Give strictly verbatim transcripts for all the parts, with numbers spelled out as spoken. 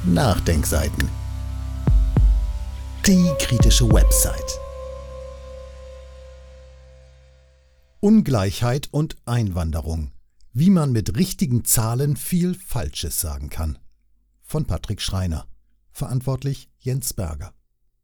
Nachdenkseiten. Die kritische Website. Ungleichheit und Einwanderung. Wie man mit richtigen Zahlen viel Falsches sagen kann. Von Patrick Schreiner. Verantwortlich Jens Berger.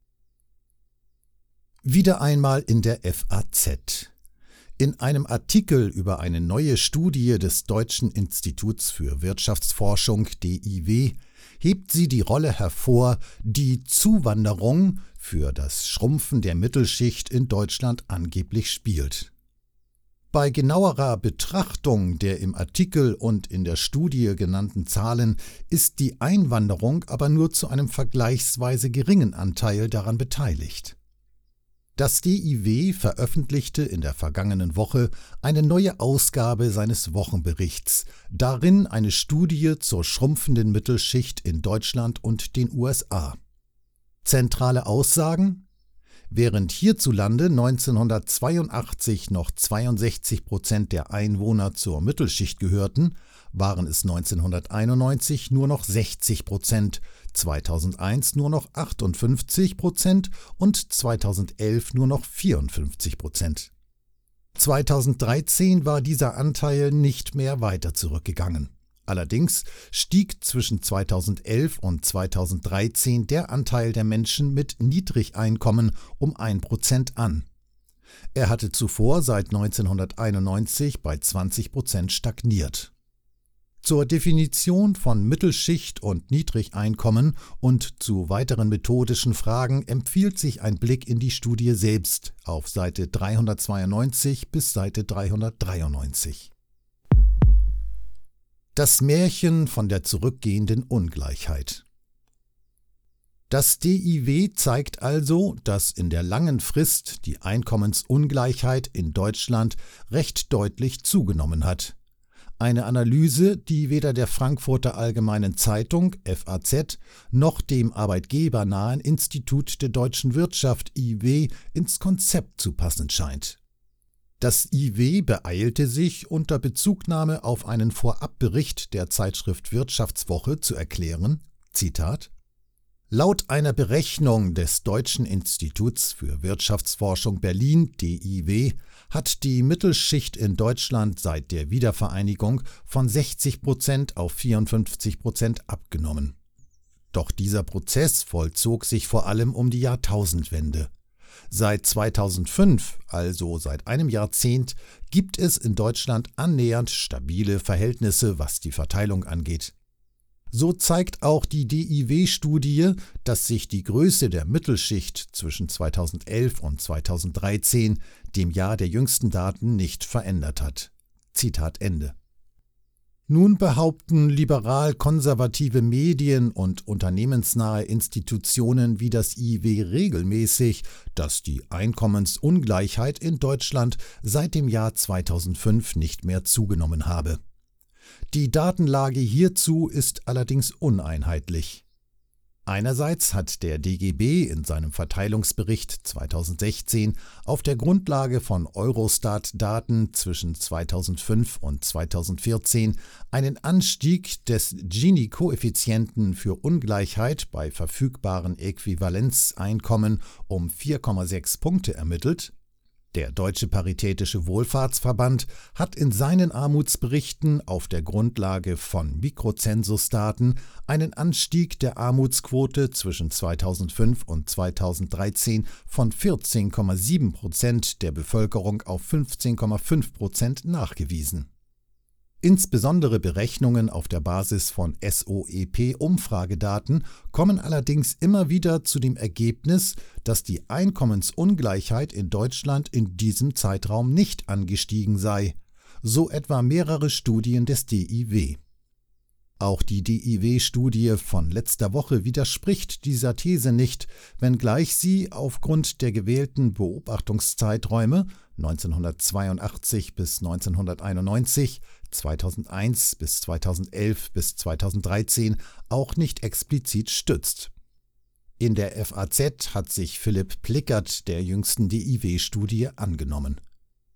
Wieder einmal in der F A Z. In einem Artikel über eine neue Studie des Deutschen Instituts für Wirtschaftsforschung D I W hebt sie die Rolle hervor, die Zuwanderung für das Schrumpfen der Mittelschicht in Deutschland angeblich spielt. Bei genauerer Betrachtung der im Artikel und in der Studie genannten Zahlen ist die Einwanderung aber nur zu einem vergleichsweise geringen Anteil daran beteiligt. Das D I W veröffentlichte in der vergangenen Woche eine neue Ausgabe seines Wochenberichts, darin eine Studie zur schrumpfenden Mittelschicht in Deutschland und den U S A. Zentrale Aussagen: Während hierzulande neunzehnhundertzweiundachtzig noch zweiundsechzig Prozent der Einwohner zur Mittelschicht gehörten, waren es neunzehnhunderteinundneunzig nur noch sechzig Prozent, zweitausendeins nur noch achtundfünfzig Prozent und zweitausendelf nur noch vierundfünfzig Prozent. zweitausenddreizehn war dieser Anteil nicht mehr weiter zurückgegangen. Allerdings stieg zwischen zweitausendelf und zweitausenddreizehn der Anteil der Menschen mit Niedrigeinkommen um ein Prozent an. Er hatte zuvor seit neunzehnhunderteinundneunzig bei zwanzig Prozent stagniert. Zur Definition von Mittelschicht und Niedrigeinkommen und zu weiteren methodischen Fragen empfiehlt sich ein Blick in die Studie selbst auf Seite dreihundertzweiundneunzig bis Seite dreihundertdreiundneunzig. Das Märchen von der zurückgehenden Ungleichheit. Das D I W zeigt also, dass in der langen Frist die Einkommensungleichheit in Deutschland recht deutlich zugenommen hat. Eine Analyse, die weder der Frankfurter Allgemeinen Zeitung F A Z noch dem arbeitgebernahen Institut der deutschen Wirtschaft I W ins Konzept zu passen scheint. Das I W beeilte sich, unter Bezugnahme auf einen Vorabbericht der Zeitschrift Wirtschaftswoche zu erklären, Zitat: Laut einer Berechnung des Deutschen Instituts für Wirtschaftsforschung Berlin D I W hat die Mittelschicht in Deutschland seit der Wiedervereinigung von sechzig Prozent auf vierundfünfzig Prozent abgenommen. Doch dieser Prozess vollzog sich vor allem um die Jahrtausendwende. Seit zweitausendfünf, also seit einem Jahrzehnt, gibt es in Deutschland annähernd stabile Verhältnisse, was die Verteilung angeht. So zeigt auch die D I W-Studie, dass sich die Größe der Mittelschicht zwischen zweitausendelf und zweitausenddreizehn, dem Jahr der jüngsten Daten, nicht verändert hat. Zitat Ende. Nun behaupten liberal-konservative Medien und unternehmensnahe Institutionen wie das I W regelmäßig, dass die Einkommensungleichheit in Deutschland seit dem Jahr zweitausendfünf nicht mehr zugenommen habe. Die Datenlage hierzu ist allerdings uneinheitlich. Einerseits hat der D G B in seinem Verteilungsbericht zweitausendsechzehn auf der Grundlage von Eurostat-Daten zwischen zweitausendfünf und zweitausendvierzehn einen Anstieg des Gini-Koeffizienten für Ungleichheit bei verfügbaren Äquivalenzeinkommen um vier Komma sechs Punkte ermittelt. Der Deutsche Paritätische Wohlfahrtsverband hat in seinen Armutsberichten auf der Grundlage von Mikrozensusdaten einen Anstieg der Armutsquote zwischen zweitausendfünf und zweitausenddreizehn von vierzehn Komma sieben Prozent der Bevölkerung auf fünfzehn Komma fünf Prozent nachgewiesen. Insbesondere Berechnungen auf der Basis von S O E P-Umfragedaten kommen allerdings immer wieder zu dem Ergebnis, dass die Einkommensungleichheit in Deutschland in diesem Zeitraum nicht angestiegen sei, so etwa mehrere Studien des D I W. Auch die D I W-Studie von letzter Woche widerspricht dieser These nicht, wenngleich sie aufgrund der gewählten Beobachtungszeiträume neunzehnhundertzweiundachtzig bis neunzehnhunderteinundneunzig, zweitausendeins bis zweitausendelf bis zweitausenddreizehn auch nicht explizit stützt. In der F A Z hat sich Philipp Plickert der jüngsten D I W-Studie angenommen.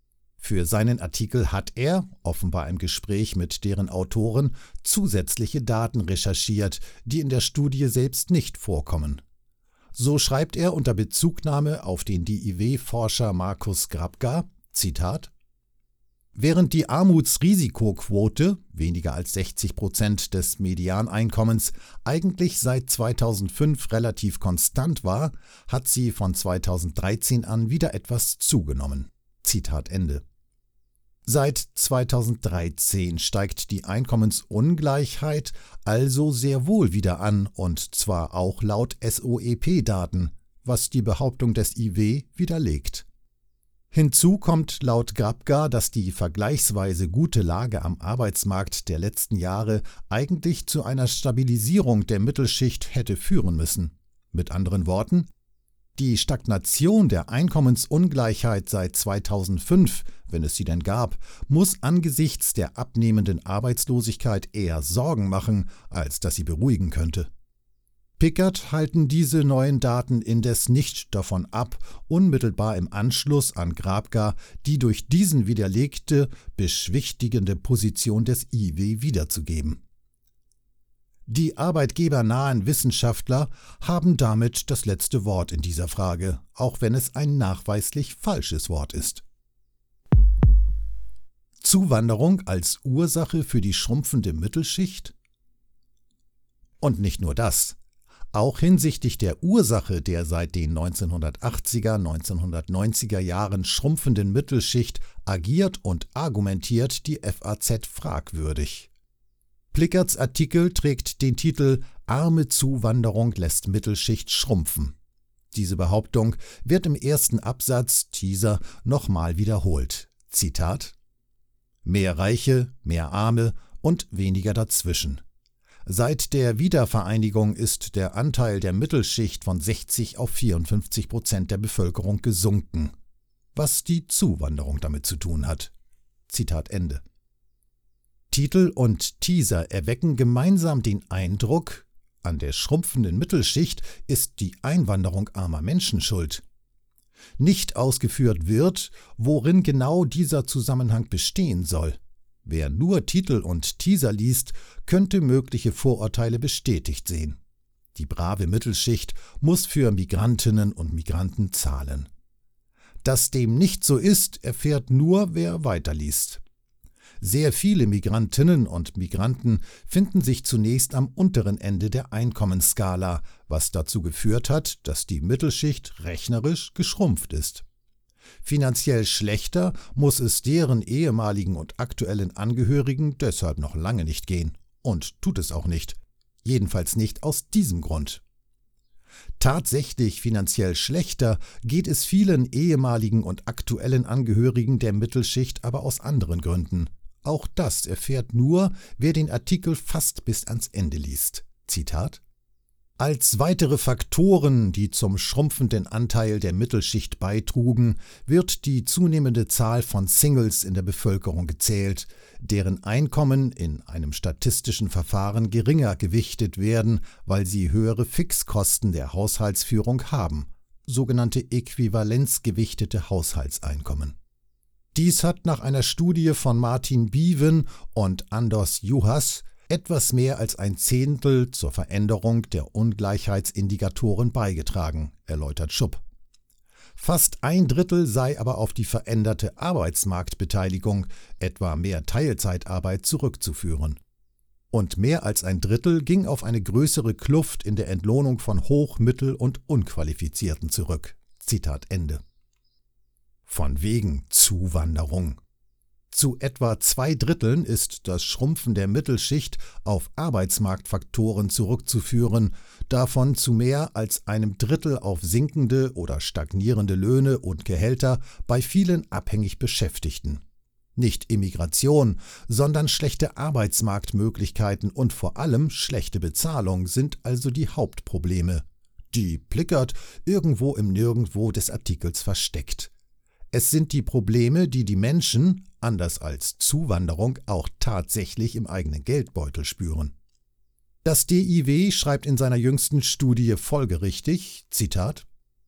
Für seinen Artikel hat er, offenbar im Gespräch mit deren Autoren, zusätzliche Daten recherchiert, die in der Studie selbst nicht vorkommen. So schreibt er unter Bezugnahme auf den D I W-Forscher Markus Grabka, Zitat: Während die Armutsrisikoquote, weniger als sechzig Prozent des Medianeinkommens, eigentlich seit zweitausendfünf relativ konstant war, hat sie von zweitausenddreizehn an wieder etwas zugenommen. Zitat Ende. Seit zweitausenddreizehn steigt die Einkommensungleichheit also sehr wohl wieder an, und zwar auch laut S O E P-Daten, was die Behauptung des I W widerlegt. Hinzu kommt laut Grabka, dass die vergleichsweise gute Lage am Arbeitsmarkt der letzten Jahre eigentlich zu einer Stabilisierung der Mittelschicht hätte führen müssen. Mit anderen Worten: Die Stagnation der Einkommensungleichheit seit zweitausendfünf, wenn es sie denn gab, muss angesichts der abnehmenden Arbeitslosigkeit eher Sorgen machen, als dass sie beruhigen könnte. Pickert halten diese neuen Daten indes nicht davon ab, unmittelbar im Anschluss an Grabka die durch diesen widerlegte, beschwichtigende Position des I W wiederzugeben. Die arbeitgebernahen Wissenschaftler haben damit das letzte Wort in dieser Frage, auch wenn es ein nachweislich falsches Wort ist. Zuwanderung als Ursache für die schrumpfende Mittelschicht? Und nicht nur das. Auch hinsichtlich der Ursache der seit den neunzehnhundertachtziger, neunzehnhundertneunziger Jahren schrumpfenden Mittelschicht agiert und argumentiert die F A Z fragwürdig. Plickerts Artikel trägt den Titel »Arme Zuwanderung lässt Mittelschicht schrumpfen«. Diese Behauptung wird im ersten Absatz, Teaser, nochmal wiederholt. Zitat: »Mehr Reiche, mehr Arme und weniger dazwischen. Seit der Wiedervereinigung ist der Anteil der Mittelschicht von sechzig auf vierundfünfzig Prozent der Bevölkerung gesunken, was die Zuwanderung damit zu tun hat.« Zitat Ende. Titel und Teaser erwecken gemeinsam den Eindruck, an der schrumpfenden Mittelschicht ist die Einwanderung armer Menschen schuld. Nicht ausgeführt wird, worin genau dieser Zusammenhang bestehen soll. Wer nur Titel und Teaser liest, könnte mögliche Vorurteile bestätigt sehen. Die brave Mittelschicht muss für Migrantinnen und Migranten zahlen. Dass dem nicht so ist, erfährt nur, wer weiterliest. Sehr viele Migrantinnen und Migranten finden sich zunächst am unteren Ende der Einkommensskala, was dazu geführt hat, dass die Mittelschicht rechnerisch geschrumpft ist. Finanziell schlechter muss es deren ehemaligen und aktuellen Angehörigen deshalb noch lange nicht gehen. Und tut es auch nicht. Jedenfalls nicht aus diesem Grund. Tatsächlich finanziell schlechter geht es vielen ehemaligen und aktuellen Angehörigen der Mittelschicht aber aus anderen Gründen. Auch das erfährt nur, wer den Artikel fast bis ans Ende liest. Zitat: Als weitere Faktoren, die zum schrumpfenden Anteil der Mittelschicht beitrugen, wird die zunehmende Zahl von Singles in der Bevölkerung gezählt, deren Einkommen in einem statistischen Verfahren geringer gewichtet werden, weil sie höhere Fixkosten der Haushaltsführung haben, sogenannte äquivalenzgewichtete Haushaltseinkommen. Dies hat nach einer Studie von Martin Biewen und Anders Juhas etwas mehr als ein Zehntel zur Veränderung der Ungleichheitsindikatoren beigetragen, erläutert Schupp. Fast ein Drittel sei aber auf die veränderte Arbeitsmarktbeteiligung, etwa mehr Teilzeitarbeit, zurückzuführen. Und mehr als ein Drittel ging auf eine größere Kluft in der Entlohnung von Hoch-, Mittel- und Unqualifizierten zurück. Zitat Ende. Von wegen Zuwanderung. Zu etwa zwei Dritteln ist das Schrumpfen der Mittelschicht auf Arbeitsmarktfaktoren zurückzuführen, davon zu mehr als einem Drittel auf sinkende oder stagnierende Löhne und Gehälter bei vielen abhängig Beschäftigten. Nicht Immigration, sondern schlechte Arbeitsmarktmöglichkeiten und vor allem schlechte Bezahlung sind also die Hauptprobleme, die Plickert irgendwo im Nirgendwo des Artikels versteckt. Es sind die Probleme, die die Menschen, anders als Zuwanderung, auch tatsächlich im eigenen Geldbeutel spüren. Das D I W schreibt in seiner jüngsten Studie folgerichtig, Zitat: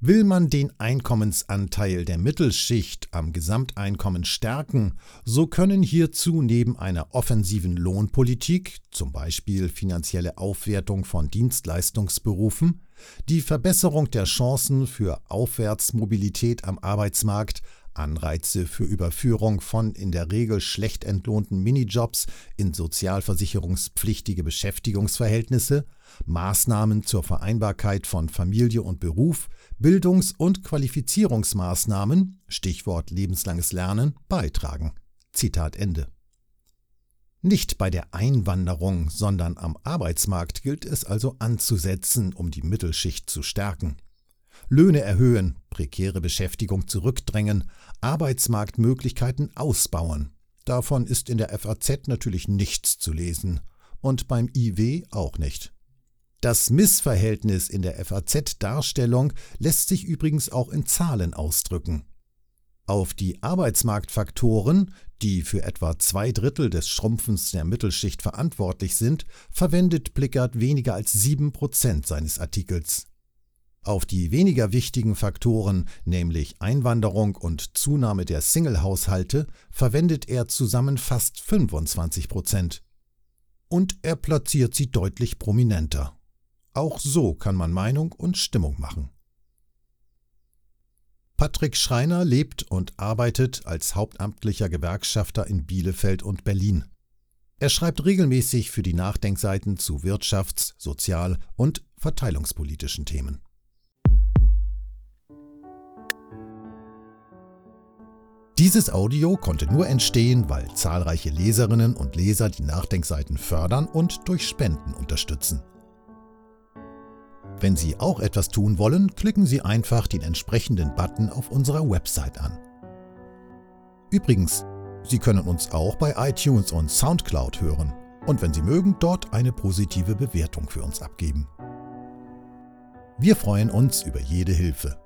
Will man den Einkommensanteil der Mittelschicht am Gesamteinkommen stärken, so können hierzu neben einer offensiven Lohnpolitik, zum Beispiel finanzielle Aufwertung von Dienstleistungsberufen, die Verbesserung der Chancen für Aufwärtsmobilität am Arbeitsmarkt, Anreize für Überführung von in der Regel schlecht entlohnten Minijobs in sozialversicherungspflichtige Beschäftigungsverhältnisse, Maßnahmen zur Vereinbarkeit von Familie und Beruf, Bildungs- und Qualifizierungsmaßnahmen, Stichwort lebenslanges Lernen, beitragen. Zitat Ende. Nicht bei der Einwanderung, sondern am Arbeitsmarkt gilt es also anzusetzen, um die Mittelschicht zu stärken. Löhne erhöhen, prekäre Beschäftigung zurückdrängen, Arbeitsmarktmöglichkeiten ausbauen. Davon ist in der F A Z natürlich nichts zu lesen und beim I W auch nicht. Das Missverhältnis in der F A Z-Darstellung lässt sich übrigens auch in Zahlen ausdrücken. Auf die Arbeitsmarktfaktoren, die für etwa zwei Drittel des Schrumpfens der Mittelschicht verantwortlich sind, verwendet Blickert weniger als sieben Prozent seines Artikels. Auf die weniger wichtigen Faktoren, nämlich Einwanderung und Zunahme der Single-Haushalte, verwendet er zusammen fast fünfundzwanzig Prozent. Und er platziert sie deutlich prominenter. Auch so kann man Meinung und Stimmung machen. Patrick Schreiner lebt und arbeitet als hauptamtlicher Gewerkschafter in Bielefeld und Berlin. Er schreibt regelmäßig für die Nachdenkseiten zu wirtschafts-, sozial- und verteilungspolitischen Themen. Dieses Audio konnte nur entstehen, weil zahlreiche Leserinnen und Leser die Nachdenkseiten fördern und durch Spenden unterstützen. Wenn Sie auch etwas tun wollen, klicken Sie einfach den entsprechenden Button auf unserer Website an. Übrigens, Sie können uns auch bei iTunes und Soundcloud hören und wenn Sie mögen, dort eine positive Bewertung für uns abgeben. Wir freuen uns über jede Hilfe.